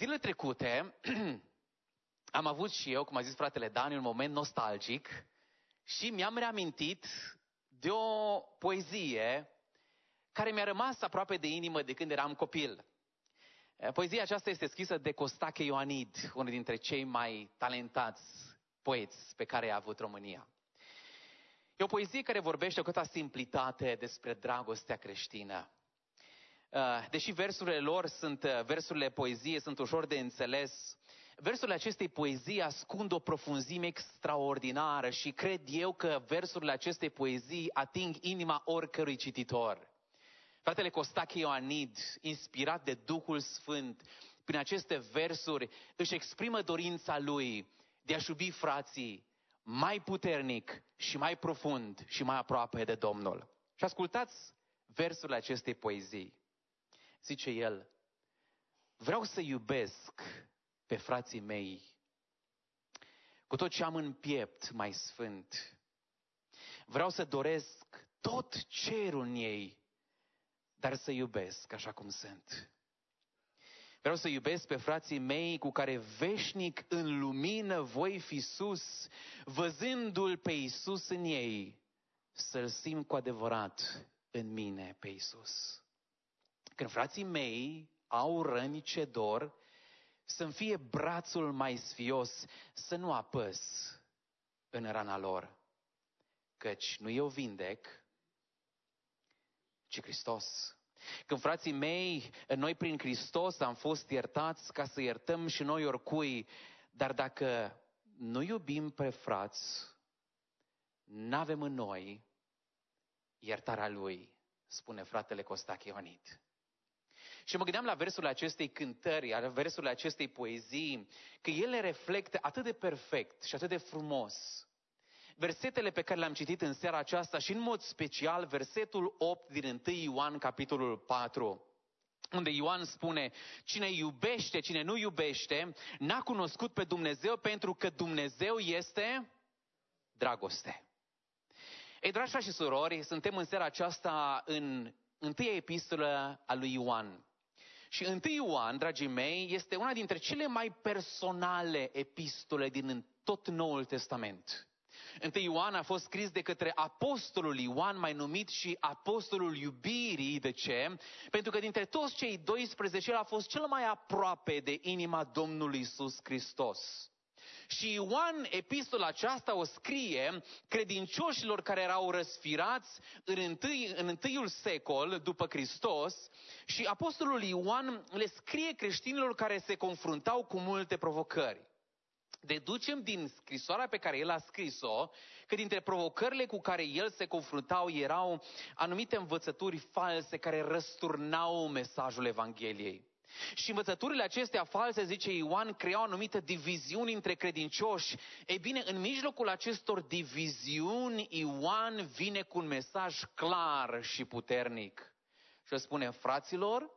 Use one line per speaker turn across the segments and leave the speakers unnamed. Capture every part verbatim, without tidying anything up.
Zilele trecute am avut și eu, cum a zis fratele Dani, un moment nostalgic și mi-am reamintit de o poezie care mi-a rămas aproape de inimă de când eram copil. Poezia aceasta este scrisă de Costache Ioanid, unul dintre cei mai talentați poeți pe care a avut România. E o poezie care vorbește cu toată simplitate despre dragostea creștină. Deși versurile lor sunt, versurile poeziei sunt ușor de înțeles, versurile acestei poezii ascund o profunzime extraordinară și cred eu că versurile acestei poezii ating inima oricărui cititor. Fratele Costache Ioanid, inspirat de Duhul Sfânt, prin aceste versuri își exprimă dorința lui de a-și iubi frații mai puternic și mai profund și mai aproape de Domnul. Și ascultați versurile acestei poezii. Zice el: vreau să iubesc pe frații mei cu tot ce am în piept mai sfânt. Vreau să doresc tot cerul în ei, dar să iubesc așa cum sunt. Vreau să iubesc pe frații mei cu care veșnic în lumină voi fi sus, văzându-L pe Iisus în ei, să-L simt cu adevărat în mine pe Iisus. Când frații mei au răni ce dor, să-mi fie brațul mai sfios, să nu apăs în rana lor. Căci nu eu vindec, ci Hristos. Când frații mei, noi prin Hristos am fost iertați ca să iertăm și noi oricui, dar dacă nu iubim pe frați, n-avem în noi iertarea Lui, spune fratele Costache Ioanid. Și mă gândeam la versurile acestei cântări, la versurile acestei poezii, că ele reflectă atât de perfect și atât de frumos versetele pe care le-am citit în seara aceasta și în mod special versetul opt din întâi Ioan, capitolul patru, unde Ioan spune: cine iubește, cine nu iubește, n-a cunoscut pe Dumnezeu, pentru că Dumnezeu este dragoste. Ei, dragi frați și surori, suntem în seara aceasta în întâia epistolă a lui Ioan. Și întâi Ioan, dragii mei, este una dintre cele mai personale epistole din tot Noul Testament. Întâi Ioan a fost scris de către apostolul Ioan, mai numit și apostolul iubirii. De ce? Pentru că dintre toți cei doisprezece, el a fost cel mai aproape de inima Domnului Iisus Hristos. Și Ioan, epistola aceasta o scrie credincioșilor care erau răsfirați în, întâi, în întâiul secol după Hristos, și apostolul Ioan le scrie creștinilor care se confruntau cu multe provocări. Deducem din scrisoarea pe care el a scris-o că dintre provocările cu care el se confruntau erau anumite învățături false care răsturnau mesajul Evangheliei. Și învățăturile acestea false, zice Ioan, creau anumită diviziuni între credincioși. Ei bine, în mijlocul acestor diviziuni, Ioan vine cu un mesaj clar și puternic. Și el spune: fraților,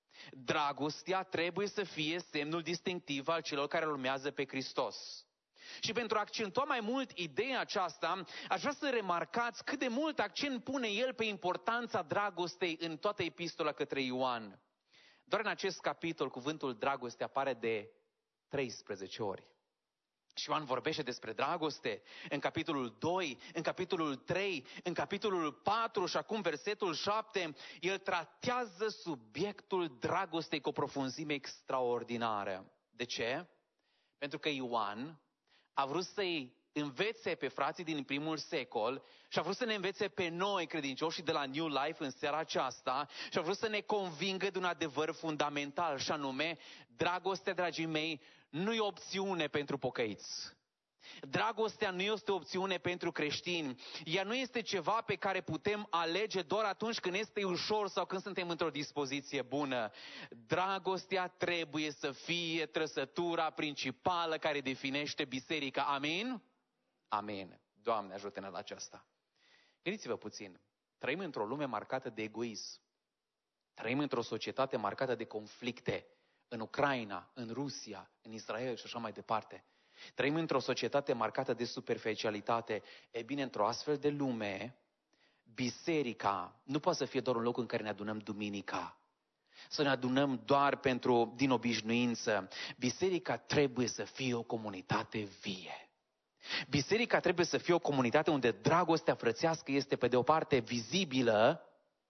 dragostea trebuie să fie semnul distinctiv al celor care urmează pe Hristos. Și pentru a accentua mai mult ideea aceasta, aș vrea să remarcați cât de mult accent pune el pe importanța dragostei în toată epistola către Ioan. Doar în acest capitol cuvântul dragoste apare de treisprezece ori. Și Ioan vorbește despre dragoste în capitolul doi, în capitolul trei, în capitolul patru și acum versetul șapte. El tratează subiectul dragostei cu o profunzime extraordinară. De ce? Pentru că Ioan a vrut să-i învețe pe frații din primul secol și a vrut să ne învețe pe noi credincioși de la New Life în seara aceasta și a vrut să ne convingă de un adevăr fundamental, și anume: dragostea, dragii mei, nu e o opțiune pentru pocăiți. Dragostea nu este o opțiune pentru creștini. Ea nu este ceva pe care putem alege doar atunci când este ușor sau când suntem într-o dispoziție bună. Dragostea trebuie să fie trăsătura principală care definește biserica. Amin? Amin. Doamne, ajută-ne la aceasta. Gândiți-vă puțin. Trăim într-o lume marcată de egoism. Trăim într-o societate marcată de conflicte. În Ucraina, în Rusia, în Israel și așa mai departe. Trăim într-o societate marcată de superficialitate. E bine, într-o astfel de lume, biserica nu poate să fie doar un loc în care ne adunăm duminica. să ne adunăm doar pentru, din obișnuință. Biserica trebuie să fie o comunitate vie. Biserica trebuie să fie o comunitate unde dragostea frățească este pe de o parte vizibilă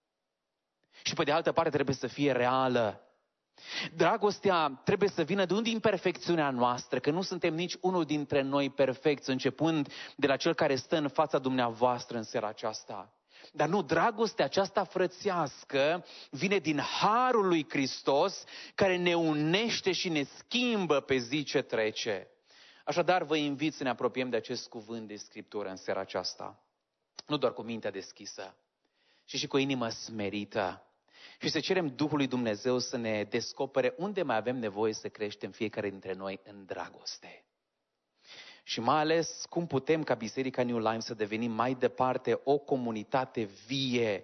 și pe de altă parte trebuie să fie reală. Dragostea trebuie să vină nu din perfecțiunea noastră, că nu suntem nici unul dintre noi perfecți, începând de la cel care stă în fața dumneavoastră în seara aceasta. Dar nu, dragostea aceasta frățească vine din harul lui Hristos, care ne unește și ne schimbă pe zi ce trece. Așadar, vă invit să ne apropiem de acest cuvânt de Scriptură în seara aceasta. Nu doar cu mintea deschisă, ci și cu o inimă smerită. Și să cerem Duhului Dumnezeu să ne descopere unde mai avem nevoie să creștem fiecare dintre noi în dragoste. Și mai ales cum putem ca Biserica New Life să devenim mai departe o comunitate vie,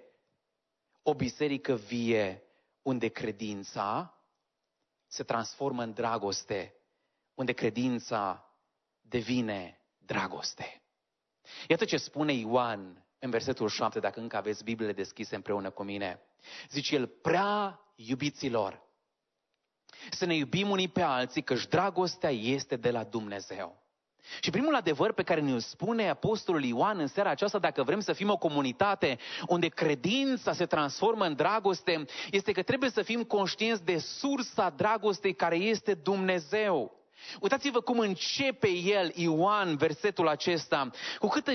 o biserică vie, unde credința se transformă în dragoste, unde credința devine dragoste. Iată ce spune Ioan în versetul șapte, dacă încă aveți Bibliile deschise împreună cu mine. Zice el, prea iubiților, să ne iubim unii pe alții, căci dragostea este de la Dumnezeu. Și primul adevăr pe care ne-l spune apostolul Ioan în seara aceasta, dacă vrem să fim o comunitate unde credința se transformă în dragoste, este că trebuie să fim conștienți de sursa dragostei care este Dumnezeu. Uitați-vă cum începe el, Ioan, versetul acesta, cu câtă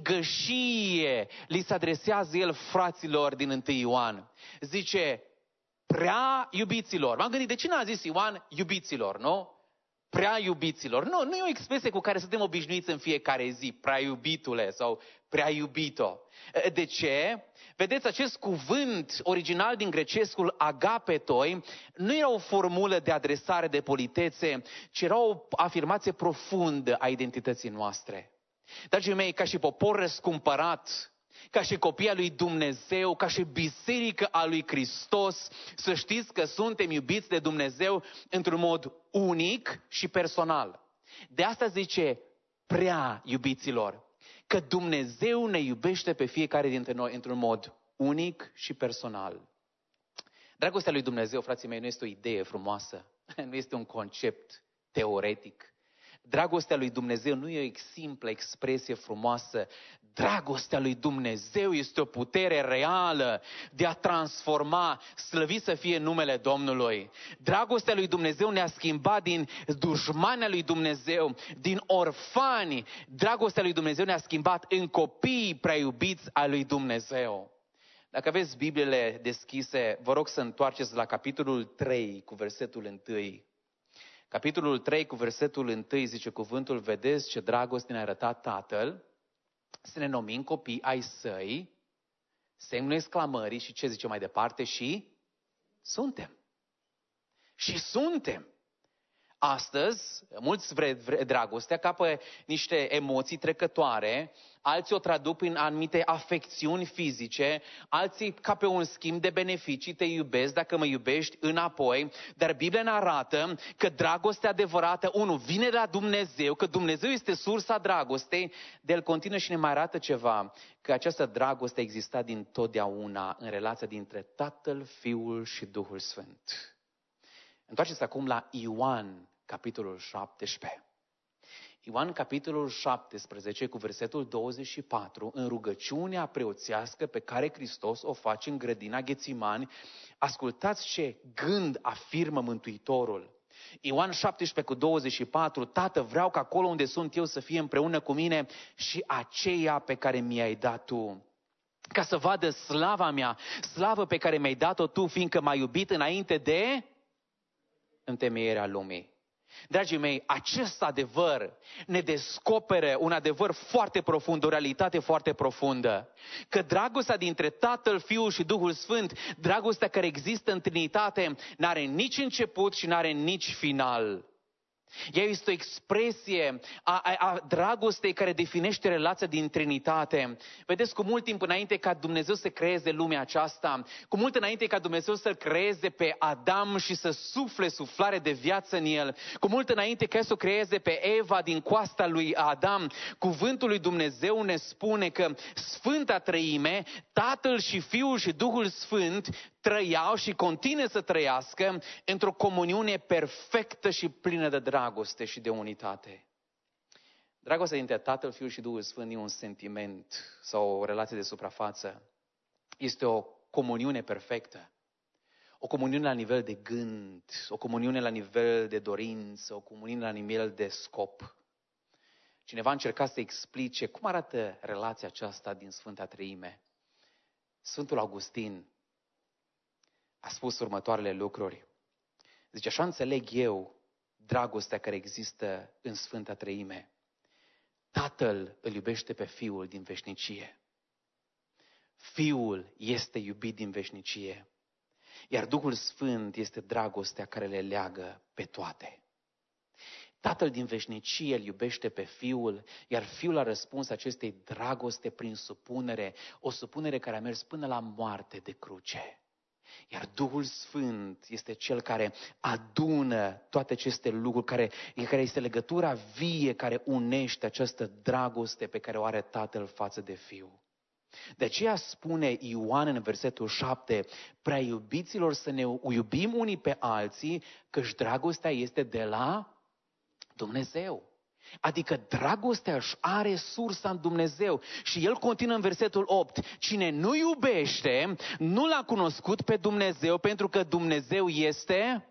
gingășie li se adresează el fraților din întâi Ioan. Zice, prea iubiților. M-am gândit, de ce n-a zis Ioan iubiților, nu? Prea iubiților. Nu, nu e o expresie cu care suntem obișnuiți în fiecare zi, prea iubitule sau prea iubito. De ce? Vedeți, acest cuvânt original din grecescul agapetoi nu era o formulă de adresare de politețe, ci era o afirmație profundă a identității noastre. Dragii mei, ca și popor răscumpărat, ca și copii al lui Dumnezeu, ca și biserică a lui Hristos, să știți că suntem iubiți de Dumnezeu într-un mod unic și personal. De asta zice prea iubiților, că Dumnezeu ne iubește pe fiecare dintre noi într-un mod unic și personal. Dragostea lui Dumnezeu, frații mei, nu este o idee frumoasă, nu este un concept teoretic. Dragostea lui Dumnezeu nu e o simplă expresie frumoasă. Dragostea lui Dumnezeu este o putere reală de a transforma, slăvit să fie numele Domnului. Dragostea lui Dumnezeu ne-a schimbat din dușmanii lui Dumnezeu, din orfani. Dragostea lui Dumnezeu ne-a schimbat în copiii prea iubiți ai lui Dumnezeu. Dacă aveți Bibliile deschise, vă rog să întoarceți la capitolul trei cu versetul unu. Capitolul trei cu versetul unu zice cuvântul, vedeți ce dragoste ne-a arătat Tatăl, să ne numim copii ai săi, semnul exclamării și ce zice mai departe, și suntem. Și suntem. Astăzi, mulți vre, vre dragostea ca pe niște emoții trecătoare, alții o traduc prin anumite afecțiuni fizice, alții ca pe un schimb de beneficii, te iubesc dacă mă iubești înapoi, dar Biblia ne arată că dragostea adevărată, unu, vine de la Dumnezeu, că Dumnezeu este sursa dragostei, de el continuă și ne mai arată ceva, că această dragoste a existat din totdeauna în relația dintre Tatăl, Fiul și Duhul Sfânt. Întoarceți acum la Ioan, capitolul șaptesprezece. Ioan, capitolul șaptesprezece, cu versetul douăzeci și patru, în rugăciunea preoțească pe care Hristos o face în grădina Ghețimani, ascultați ce gând afirmă Mântuitorul. Ioan șaptesprezece cu douăzeci și patru, Tată, vreau ca acolo unde sunt eu să fie împreună cu mine și aceea pe care mi-ai dat tu. Ca să vadă slava mea, slavă pe care mi-ai dat-o tu, fiindcă m-ai iubit înainte de întemeierea lumii. Dragii mei, acest adevăr ne descoperă un adevăr foarte profund, o realitate foarte profundă. Că dragostea dintre Tatăl, Fiul și Duhul Sfânt, dragostea care există în Trinitate, n-are nici început și n-are nici final. Ea este o expresie a, a, a dragostei care definește relația din Trinitate. Vedeți, cu mult timp înainte ca Dumnezeu să creeze lumea aceasta, cu mult înainte ca Dumnezeu să-l creeze pe Adam și să sufle suflare de viață în el, cu mult înainte ca să o creeze pe Eva din coasta lui Adam, cuvântul lui Dumnezeu ne spune că Sfânta Treime, Tatăl și Fiul și Duhul Sfânt, trăiau și continuă să trăiască într-o comuniune perfectă și plină de dragoste și de unitate. Dragostea dintre Tatăl, Fiul și Duhul Sfânt nu e un sentiment sau o relație de suprafață. Este o comuniune perfectă. O comuniune la nivel de gând, o comuniune la nivel de dorință, o comuniune la nivel de scop. Cineva a încercat să explice cum arată relația aceasta din Sfânta Treime. Sfântul Augustin a spus următoarele lucruri. Zice, așa înțeleg eu dragostea care există în Sfânta Treime. Tatăl îl iubește pe Fiul din veșnicie. Fiul este iubit din veșnicie. Iar Duhul Sfânt este dragostea care le leagă pe toate. Tatăl din veșnicie îl iubește pe Fiul, iar Fiul a răspuns acestei dragoste prin supunere, o supunere care a mers până la moarte de cruce. Iar Duhul Sfânt este Cel care adună toate aceste lucruri, care, care este legătura vie care unește această dragoste pe care o are Tatăl față de Fiul. De aceea spune Ioan în versetul șapte, prea iubiților să ne iubim unii pe alții, căci dragostea este de la Dumnezeu. Adică dragostea își are sursa în Dumnezeu. Și el continuă în versetul opt, cine nu iubește, nu l-a cunoscut pe Dumnezeu, pentru că Dumnezeu este,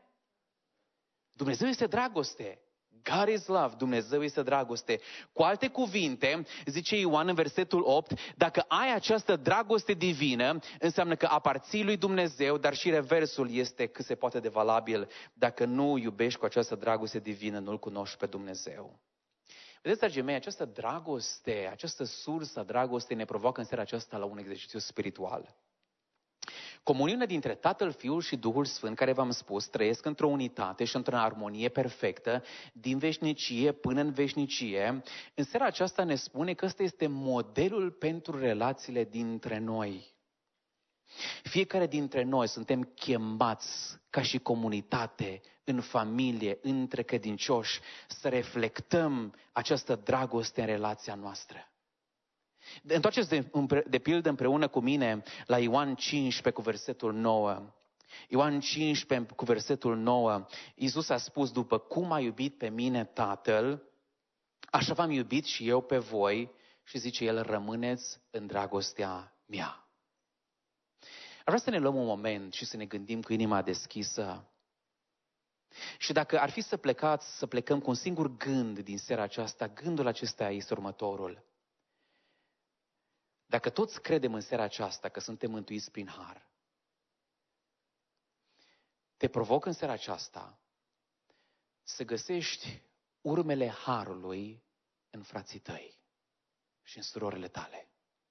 Dumnezeu este dragoste. God is love, Dumnezeu este dragoste. Cu alte cuvinte, zice Ioan în versetul opt, dacă ai această dragoste divină, înseamnă că aparții lui Dumnezeu, dar și reversul este cât se poate de valabil. Dacă nu iubești cu această dragoste divină, nu-L cunoști pe Dumnezeu. Vedeți, dragii mei, această dragoste, această sursă a dragostei ne provoacă în seara aceasta la un exercițiu spiritual. Comuniunea dintre Tatăl, Fiul și Duhul Sfânt, care v-am spus, trăiesc într-o unitate și într-o armonie perfectă, din veșnicie până în veșnicie. În seara aceasta ne spune că ăsta este modelul pentru relațiile dintre noi. Fiecare dintre noi suntem chemați ca și comunitate, în familie, între credincioși, să reflectăm această dragoste în relația noastră. Întoarceți de, de pildă împreună cu mine la Ioan cincisprezece cu versetul nouă. Ioan cincisprezece cu versetul nouă. Iisus a spus, după cum a iubit pe mine Tatăl, așa v-am iubit și eu pe voi, și zice El, rămâneți în dragostea mea. Ar vrea să ne luăm un moment și să ne gândim cu inima deschisă. Și dacă ar fi să plecați, să plecăm cu un singur gând din seara aceasta, gândul acesta este următorul. Dacă toți credem în seara aceasta că suntem mântuiți prin har, te provoc în seara aceasta să găsești urmele harului în frații tăi și în surorile tale.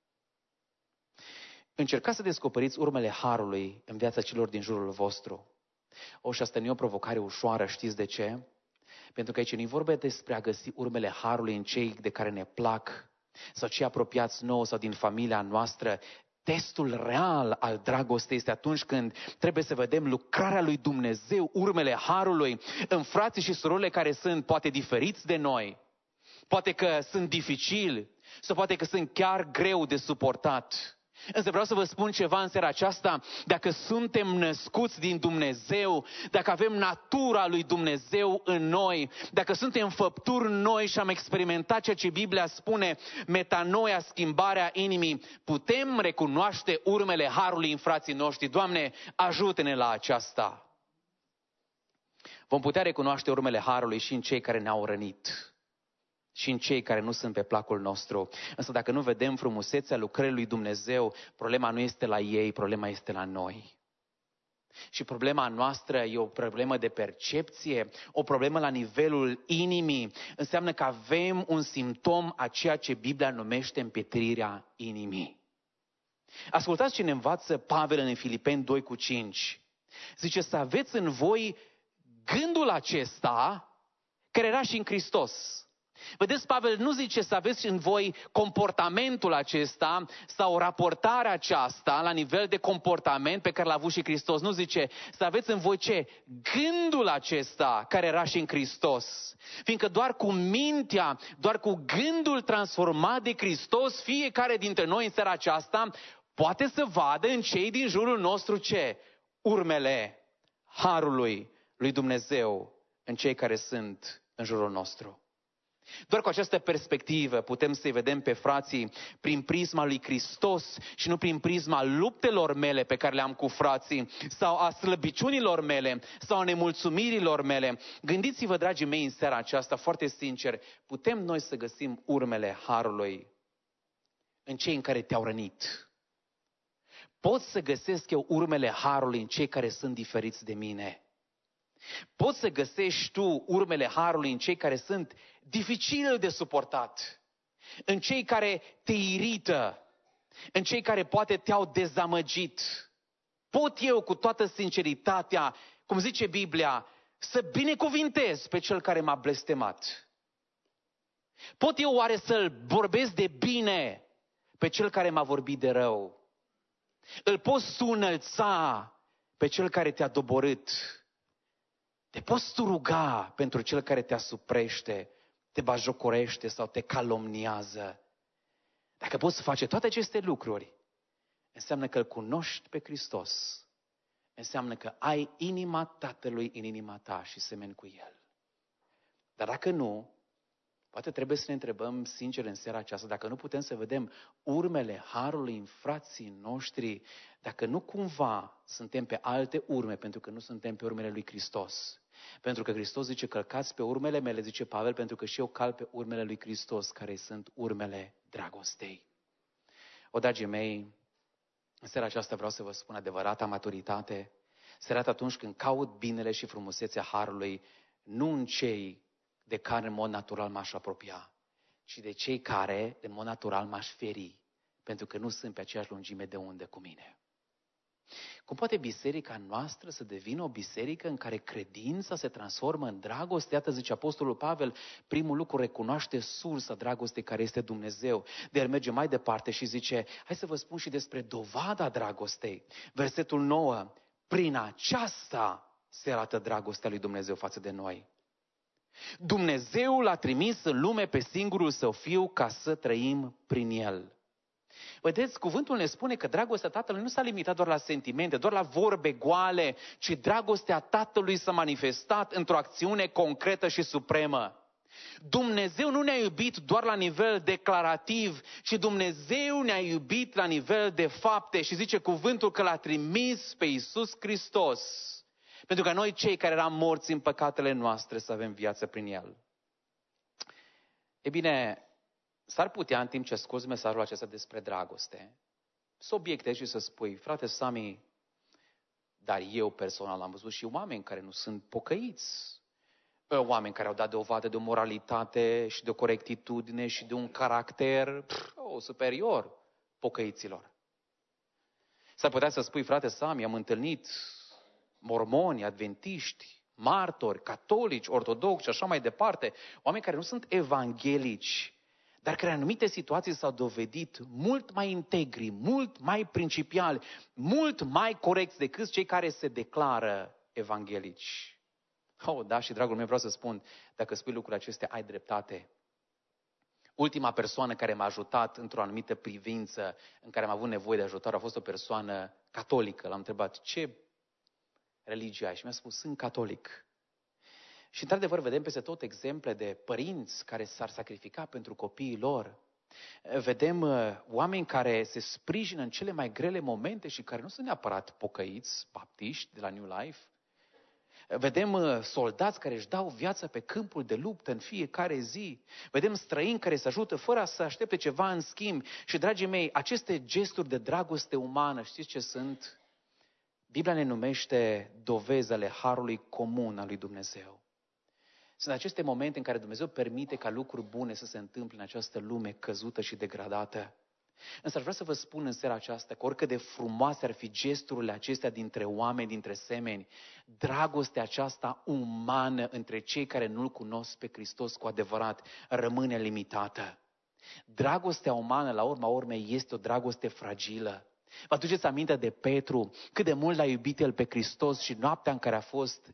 Încercați să descoperiți urmele harului în viața celor din jurul vostru. O, și asta nu e o provocare ușoară, știți de ce? Pentru că aici nu-i vorba despre a găsi urmele harului în cei de care ne plac, sau cei apropiați nouă sau din familia noastră. Testul real al dragostei este atunci când trebuie să vedem lucrarea lui Dumnezeu, urmele harului, în frații și surorile care sunt poate diferiți de noi, poate că sunt dificili, sau poate că sunt chiar greu de suportat. Însă vreau să vă spun ceva în seara aceasta, dacă suntem născuți din Dumnezeu, dacă avem natura lui Dumnezeu în noi, dacă suntem făpturi noi și am experimentat ceea ce Biblia spune, metanoia, schimbarea inimii, putem recunoaște urmele harului în frații noștri. Doamne, ajută-ne la aceasta. Vom putea recunoaște urmele harului și în cei care ne-au rănit și în cei care nu sunt pe placul nostru. Însă dacă nu vedem frumusețea lucrării lui Dumnezeu, problema nu este la ei, problema este la noi. Și problema noastră e o problemă de percepție, o problemă la nivelul inimii. Înseamnă că avem un simptom a ceea ce Biblia numește împietrirea inimii. Ascultați ce ne învață Pavel în Filipeni doi cu cinci. Zice să aveți în voi gândul acesta care era și în Hristos. Vedeți, Pavel nu zice să aveți în voi comportamentul acesta sau raportarea aceasta la nivel de comportament pe care l-a avut și Hristos. Nu zice să aveți în voi ce? Gândul acesta care era și în Hristos. Fiindcă doar cu mintea, doar cu gândul transformat de Hristos, fiecare dintre noi în seara aceasta poate să vadă în cei din jurul nostru ce? urmele harului lui Dumnezeu în cei care sunt în jurul nostru. Doar cu această perspectivă putem să-i vedem pe frații prin prisma lui Hristos și nu prin prisma luptelor mele pe care le-am cu frații sau a slăbiciunilor mele sau a nemulțumirilor mele. Gândiți-vă, dragii mei, în seara aceasta, foarte sincer, putem noi să găsim urmele harului în cei în care te-au rănit. Pot să găsesc eu urmele harului în cei care sunt diferiți de mine. Poți să găsești tu urmele harului în cei care sunt dificil de suportat, în cei care te irită, în cei care poate te-au dezamăgit. Pot eu cu toată sinceritatea, cum zice Biblia, să binecuvintez pe cel care m-a blestemat? Pot eu oare să-l vorbesc de bine pe cel care m-a vorbit de rău? Îl poți tu înălța pe cel care te-a doborât? Te poți tu ruga pentru cel care te asuprește, te bajocorește sau te calomniază? Dacă poți face toate aceste lucruri, înseamnă că îl cunoști pe Hristos. Înseamnă că ai inima Tatălui în inima ta și semeni cu El. Dar dacă nu, poate trebuie să ne întrebăm sincer în seara aceasta, dacă nu putem să vedem urmele harului în frații noștri, dacă nu cumva suntem pe alte urme, pentru că nu suntem pe urmele lui Hristos. Pentru că Hristos zice, călcați pe urmele mele, zice Pavel, pentru că și eu calc pe urmele lui Hristos, care sunt urmele dragostei. O, dragii mei, în seara aceasta vreau să vă spun adevărata maturitate, se arată atunci când caut binele și frumusețea harului, nu în cei de care în mod natural m-aș apropia, ci de cei care în mod natural m-aș feri, pentru că nu sunt pe aceeași lungime de undă cu mine. Cum poate biserica noastră să devină o biserică în care credința se transformă în dragoste? Iată, zice Apostolul Pavel, primul lucru, recunoaște sursa dragostei care este Dumnezeu. De el merge mai departe și zice, hai să vă spun și despre dovada dragostei. Versetul nouă, prin aceasta se arată dragostea lui Dumnezeu față de noi. Dumnezeu l-a trimis în lume pe singurul Său Fiu ca să trăim prin El. Vedeți, cuvântul ne spune că dragostea Tatălui nu s-a limitat doar la sentimente, doar la vorbe goale, ci dragostea Tatălui s-a manifestat într-o acțiune concretă și supremă. Dumnezeu nu ne-a iubit doar la nivel declarativ, ci Dumnezeu ne-a iubit la nivel de fapte și zice cuvântul că l-a trimis pe Iisus Hristos, pentru că noi cei care eram morți în păcatele noastre să avem viață prin El. E bine, s-ar putea, în timp ce asculți mesajul acesta despre dragoste, să obiectezi și să spui, frate Sami, dar eu personal am văzut și oameni care nu sunt pocăiți. Oameni care au dat dovadă de o moralitate și de o corectitudine și de un caracter pf, oh, superior pocăiților. S-ar putea să spui, frate Sami, am întâlnit mormoni, adventiști, martori, catolici, ortodoxi și așa mai departe, oameni care nu sunt evanghelici, dar care în anumite situații s-au dovedit mult mai integri, mult mai principiali, mult mai corecți decât cei care se declară evanghelici. Oh, da, și dragul meu, vreau să spun, dacă spui lucrurile acestea, ai dreptate. Ultima persoană care m-a ajutat într-o anumită privință în care am avut nevoie de ajutor a fost o persoană catolică. L-am întrebat, ce religie ai? Și mi-a spus, sunt catolic. Și într-adevăr vedem peste tot exemple de părinți care s-ar sacrifica pentru copiii lor. Vedem uh, oameni care se sprijină în cele mai grele momente și care nu sunt neapărat pocăiți, baptiști de la New Life. Vedem uh, soldați care își dau viața pe câmpul de luptă în fiecare zi. Vedem străini care se ajută fără să aștepte ceva în schimb. Și, dragii mei, aceste gesturi de dragoste umană, știți ce sunt? Biblia ne numește dovezi ale harului comun al lui Dumnezeu. Sunt aceste momente în care Dumnezeu permite ca lucruri bune să se întâmple în această lume căzută și degradată. Însă aș vrea să vă spun în seara aceasta că oricât de frumoase ar fi gesturile acestea dintre oameni, dintre semeni, dragostea aceasta umană între cei care nu-L cunosc pe Hristos cu adevărat rămâne limitată. Dragostea umană, la urma urmei, este o dragoste fragilă. Vă aduceți aminte de Petru, cât de mult l-a iubit el pe Hristos și noaptea în care a fost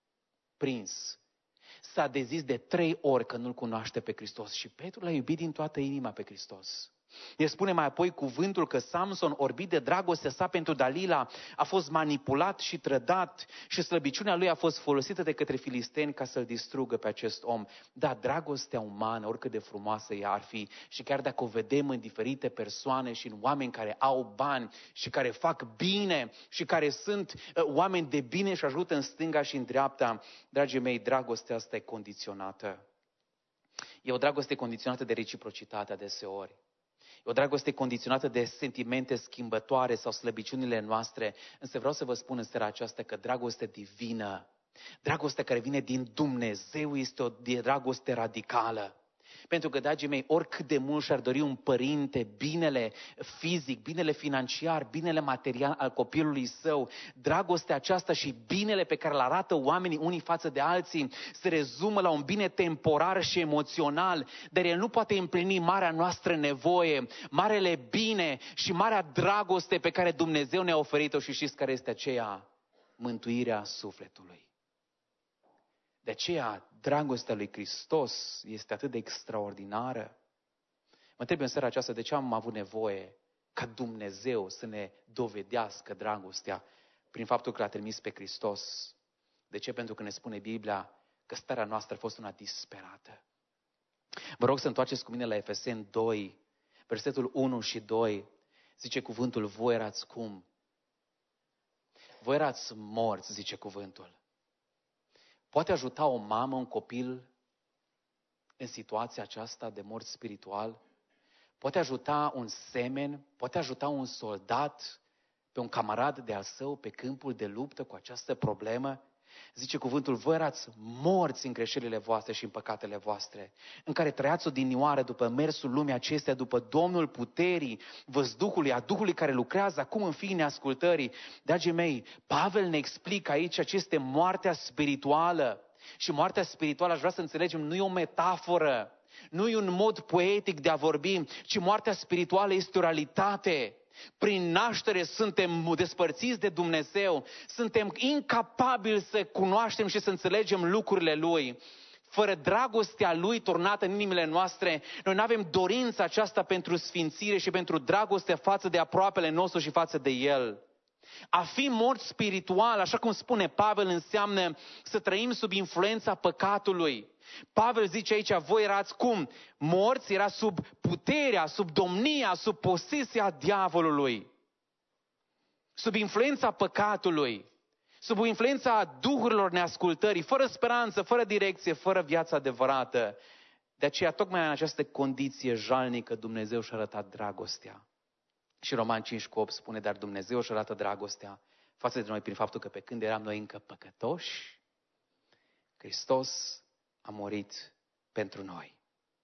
prins. S-a dezis de trei ori că nu-L cunoaște pe Hristos și Petru l-a iubit din toată inima pe Hristos. Ne spune mai apoi cuvântul că Samson, orbit de dragostea sa pentru Dalila, a fost manipulat și trădat și slăbiciunea lui a fost folosită de către filisteni ca să-l distrugă pe acest om. Da, dragostea umană, oricât de frumoasă ea ar fi, și chiar dacă o vedem în diferite persoane și în oameni care au bani și care fac bine și care sunt uh, oameni de bine și ajută în stânga și în dreapta, dragii mei, dragostea asta e condiționată. E o dragoste condiționată de reciprocitate adeseori. E o dragoste condiționată de sentimente schimbătoare sau slăbiciunile noastre. Însă vreau să vă spun în seara aceasta că dragostea divină, dragostea care vine din Dumnezeu, este o dragoste radicală. Pentru că, dragii mei, oricât de mult și-ar dori un părinte binele fizic, binele financiar, binele material al copilului său, dragostea aceasta și binele pe care îl arată oamenii unii față de alții se rezumă la un bine temporar și emoțional, dar el nu poate împlini marea noastră nevoie, marele bine și marea dragoste pe care Dumnezeu ne-a oferit-o. Și știți care este aceea? Mântuirea sufletului. De aceea, dragostea lui Hristos este atât de extraordinară. Mă întreb în seara aceasta de ce am avut nevoie ca Dumnezeu să ne dovedească dragostea prin faptul că l-a trimis pe Hristos. De ce? Pentru că ne spune Biblia că starea noastră a fost una disperată. Vă rog să întoarceți cu mine la Efeseni doi, versetul unu și doi. Zice cuvântul, voi erați cum? Voi erați morți, zice cuvântul. Poate ajuta o mamă, un copil în situația aceasta de mort spiritual? Poate ajuta un semen? Poate ajuta un soldat pe un camarad de al său pe câmpul de luptă cu această problemă? Zice cuvântul, voi erați morți în greșelile voastre și în păcatele voastre, în care trăiați odinioară după mersul lumii acestea, după Domnul puterii, văzduhului, a Duhului care lucrează acum în fiii neascultării. Dragii mei, Pavel ne explică aici ce este moartea spirituală. Și moartea spirituală, aș vrea să înțelegem, nu e o metaforă, nu e un mod poetic de a vorbi, ci moartea spirituală este o realitate. Prin naștere suntem despărțiți de Dumnezeu, suntem incapabili să cunoaștem și să înțelegem lucrurile Lui. Fără dragostea Lui turnată în inimile noastre, noi nu avem dorința aceasta pentru sfințire și pentru dragoste față de aproapele nostru și față de El. A fi mort spiritual, așa cum spune Pavel, înseamnă să trăim sub influența păcatului. Pavel zice aici, voi erați cum? Morți, era sub puterea, sub domnia, sub posesia diavolului. Sub influența păcatului. Sub influența duhurilor neascultării, fără speranță, fără direcție, fără viață adevărată. De aceea, tocmai în această condiție jalnică, Dumnezeu și-a arătat dragostea. Și Roman cinci cu opt spune, dar Dumnezeu și arată dragostea față de noi prin faptul că pe când eram noi încă păcătoși, Hristos a murit pentru noi.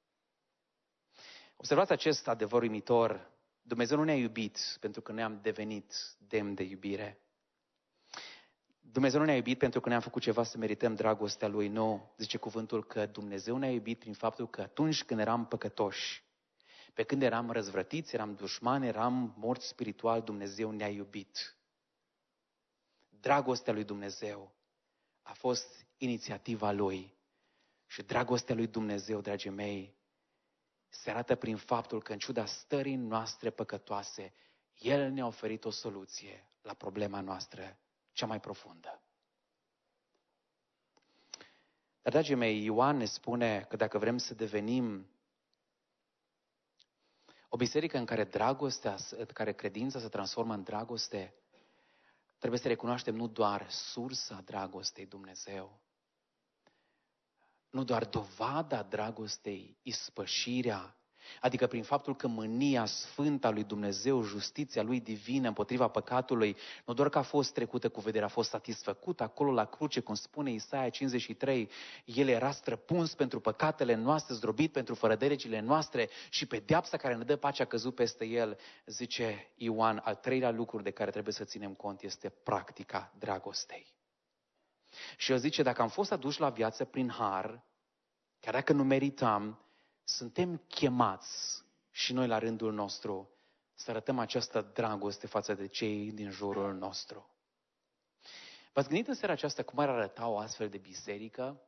Observați acest adevăr uimitor. Dumnezeu nu ne-a iubit pentru că noi am devenit demni de iubire. Dumnezeu nu ne-a iubit pentru că ne-am făcut ceva să merităm dragostea Lui. Nu, zice cuvântul că Dumnezeu ne-a iubit prin faptul că atunci când eram păcătoși, pe când eram răzvrătiți, eram dușmani, eram morți spiritual, Dumnezeu ne-a iubit. Dragostea lui Dumnezeu a fost inițiativa Lui. Și dragostea lui Dumnezeu, dragii mei, se arată prin faptul că în ciuda stării noastre păcătoase, El ne-a oferit o soluție la problema noastră cea mai profundă. Dar, dragii mei, Ioan ne spune că dacă vrem să devenim o biserică în care dragostea, în care credința se transformă în dragoste, trebuie să recunoaștem nu doar sursa dragostei Dumnezeu, nu doar dovada dragostei, ispășirea, adică prin faptul că mânia sfântă a lui Dumnezeu, justiția lui divină împotriva păcatului, nu doar că a fost trecută cu vederea, a fost satisfăcută acolo la cruce, cum spune Isaia cincizeci și trei, El era străpuns pentru păcatele noastre, zdrobit pentru fără de legile noastre și pedeapsa care ne dă pace a căzut peste El. Zice Ioan, al treilea lucru de care trebuie să ținem cont este practica dragostei. Și el zice, dacă am fost aduși la viață prin har, chiar dacă nu meritam, suntem chemați și noi la rândul nostru să arătăm această dragoste față de cei din jurul nostru. V-ați gândit în seara aceasta cum ar arăta o astfel de biserică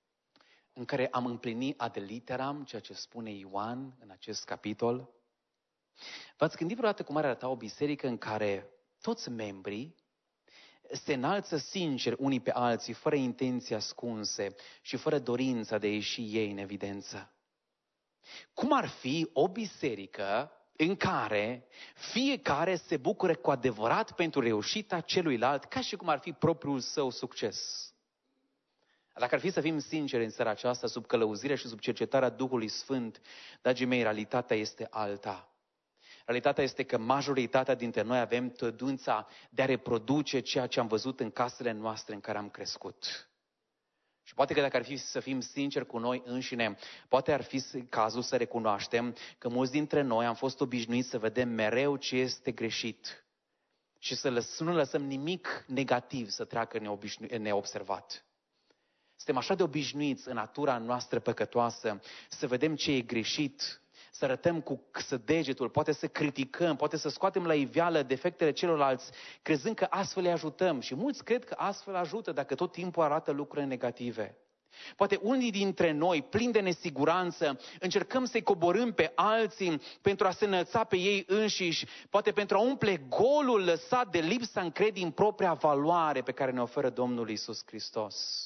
în care am împlinit ad literam ceea ce spune Ioan în acest capitol? V-ați gândit vreodată cum ar arăta o biserică în care toți membrii se înalță sincer unii pe alții, fără intenții ascunse și fără dorința de a ieși ei în evidență? Cum ar fi o biserică în care fiecare se bucură cu adevărat pentru reușita celuilalt, ca și cum ar fi propriul său succes? Dacă ar fi să fim sinceri în seara aceasta, sub călăuzirea și sub cercetarea Duhului Sfânt, dragii mei, realitatea este alta. Realitatea este că majoritatea dintre noi avem tendința de a reproduce ceea ce am văzut în casele noastre în care am crescut. Și poate că dacă ar fi să fim sinceri cu noi înșine, poate ar fi cazul să recunoaștem că mulți dintre noi am fost obișnuiți să vedem mereu ce este greșit și să, lăs, să nu lăsăm nimic negativ să treacă neobservat. Suntem așa de obișnuiți în natura noastră păcătoasă să vedem ce e greșit, să arătăm cu degetul, poate să criticăm, poate să scoatem la iveală defectele celorlalți, crezând că astfel îi ajutăm. Și mulți cred că astfel ajută dacă tot timpul arată lucruri negative. Poate unii dintre noi, plini de nesiguranță, încercăm să-i coborâm pe alții pentru a se înălța pe ei înșiși, poate pentru a umple golul lăsat de lipsa încrederii în propria valoare pe care ne oferă Domnul Iisus Hristos.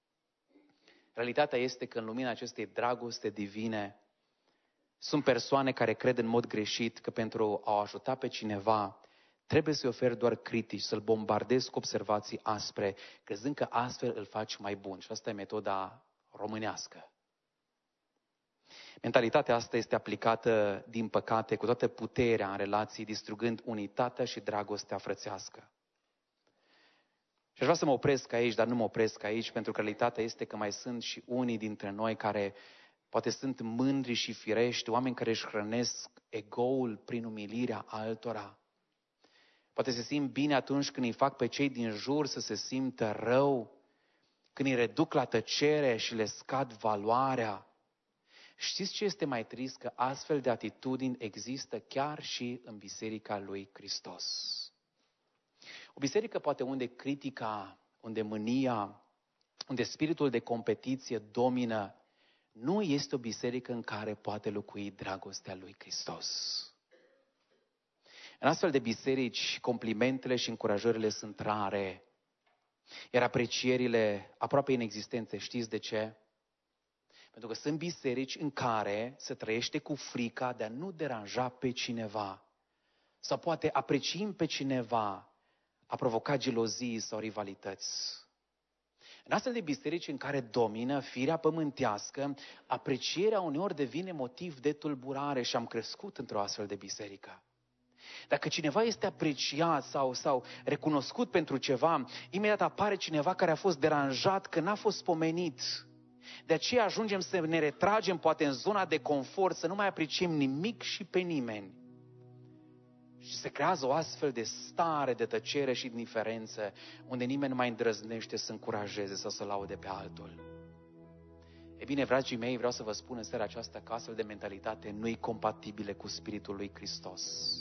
Realitatea este că în lumina acestei dragoste divine sunt persoane care cred în mod greșit că pentru a o ajuta pe cineva trebuie să-i oferi doar critici, să-l bombardezi cu observații aspre, crezând că astfel îl faci mai bun. Și asta e metoda românească. Mentalitatea asta este aplicată, din păcate, cu toată puterea în relații, distrugând unitatea și dragostea frățească. Și aș vrea să mă opresc aici, dar nu mă opresc aici, pentru că realitatea este că mai sunt și unii dintre noi care poate sunt mândri și firești, oameni care își hrănesc ego-ul prin umilirea altora. Poate se simt bine atunci când îi fac pe cei din jur să se simtă rău, când îi reduc la tăcere și le scad valoarea. Știți ce este mai trist? Că astfel de atitudini există chiar și în Biserica lui Hristos. O biserică poate unde critica, unde mânia, unde spiritul de competiție domină, nu este o biserică în care poate locui dragostea lui Hristos. În astfel de biserici, complimentele și încurajările sunt rare, iar aprecierile aproape inexistente. Știți de ce? Pentru că sunt biserici în care se trăiește cu frica de a nu deranja pe cineva. Sau poate apreciem pe cineva a provoca gelozii sau rivalități. În astfel de biserici în care domină firea pământească, aprecierea uneori devine motiv de tulburare și am crescut într-o astfel de biserică. Dacă cineva este apreciat sau, sau recunoscut pentru ceva, imediat apare cineva care a fost deranjat că n-a fost pomenit. De aceea ajungem să ne retragem poate în zona de confort, să nu mai apreciem nimic și pe nimeni. Și se creează o astfel de stare de tăcere și indiferență, unde nimeni nu mai îndrăznește să încurajeze sau să laude pe altul. E bine, dragii mei, vreau să vă spun în seara aceasta că astfel de mentalitate nu e compatibilă cu Spiritul lui Hristos.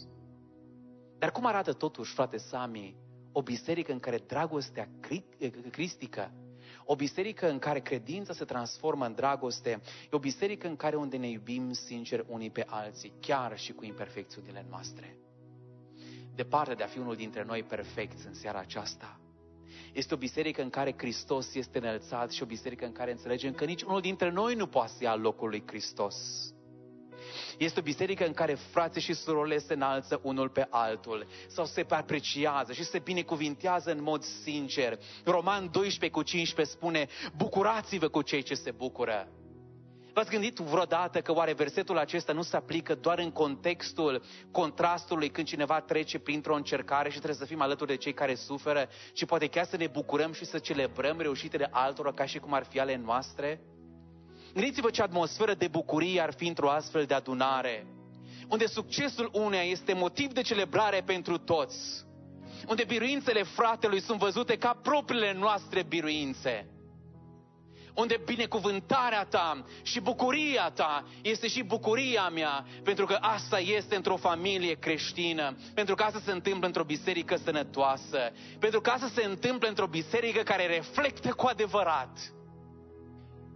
Dar cum arată totuși, frate Sami, o biserică în care dragostea cristică, o biserică în care credința se transformă în dragoste, e o biserică în care unde ne iubim sincer unii pe alții, chiar și cu imperfecțiunile noastre. Departe de a fi unul dintre noi perfecți în seara aceasta. Este o biserică în care Hristos este înălțat și o biserică în care înțelegem că nici unul dintre noi nu poate să ia locul lui Hristos. Este o biserică în care frații și surorile se înalță unul pe altul sau se apreciază și se binecuvintează în mod sincer. Roman doisprezece cu cincisprezece spune: bucurați-vă cu cei ce se bucură. V-ați gândit vreodată că oare versetul acesta nu se aplică doar în contextul contrastului când cineva trece printr-o încercare și trebuie să fim alături de cei care suferă, ci poate chiar să ne bucurăm și să celebrăm reușitele altora ca și cum ar fi ale noastre? Gândiți-vă ce atmosferă de bucurie ar fi într-o astfel de adunare, unde succesul uneia este motiv de celebrare pentru toți, unde biruințele fratelui sunt văzute ca propriile noastre biruințe, unde binecuvântarea ta și bucuria ta este și bucuria mea, pentru că asta este într-o familie creștină, pentru că asta se întâmplă într-o biserică sănătoasă, pentru că asta se întâmplă într-o biserică care reflectă cu adevărat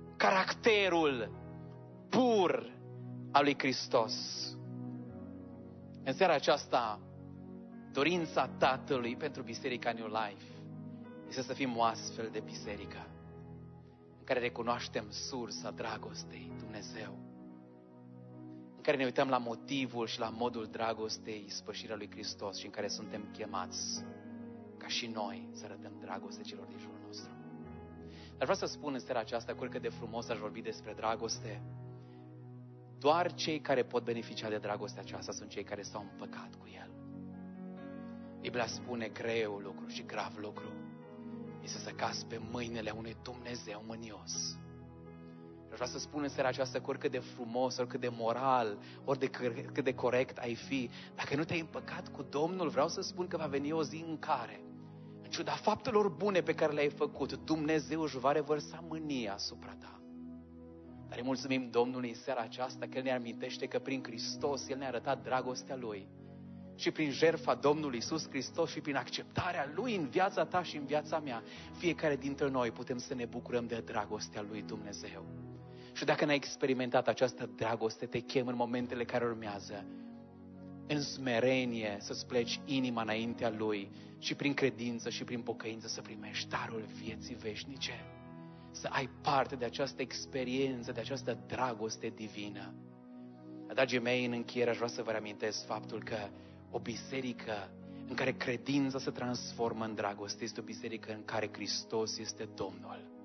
caracterul pur al lui Hristos. În seara aceasta, dorința Tatălui pentru Biserica New Life este să fim o astfel de biserică în care recunoaștem sursa dragostei Dumnezeu, în care ne uităm la motivul și la modul dragostei, ispășirea lui Hristos și în care suntem chemați ca și noi să arătăm dragoste celor din jurul nostru. Dar vreau să spun în seara aceasta, cu cât de frumos aș vorbi despre dragoste, doar cei care pot beneficia de dragostea aceasta sunt cei care s-au împăcat cu El. Biblia spune greu lucru și grav lucru este să cazi pe mâinile unui Dumnezeu mânios. Vreau să spun în seara aceasta, cu oricât de frumos, oricât de moral, oricât de, de corect ai fi, dacă nu te-ai împăcat cu Domnul, vreau să spun că va veni o zi în care, în ciuda faptelor bune pe care le-ai făcut, Dumnezeu își va revărsa mânia asupra ta. Dar îi mulțumim Domnului în seara aceasta că El ne amintește că prin Hristos El ne-a arătat dragostea Lui. Și prin jertfa Domnului Iisus Hristos și prin acceptarea Lui în viața ta și în viața mea, fiecare dintre noi putem să ne bucurăm de dragostea Lui Dumnezeu. Și dacă n-ai experimentat această dragoste, te chem în momentele care urmează, în smerenie, să-ți pleci inima înaintea Lui și prin credință și prin pocăință să primești darul vieții veșnice. Să ai parte de această experiență, de această dragoste divină. Dragii mei, în încheiere aș vrea să vă reamintesc faptul că o biserică în care credința se transformă în dragoste este o biserică în care Hristos este Domnul.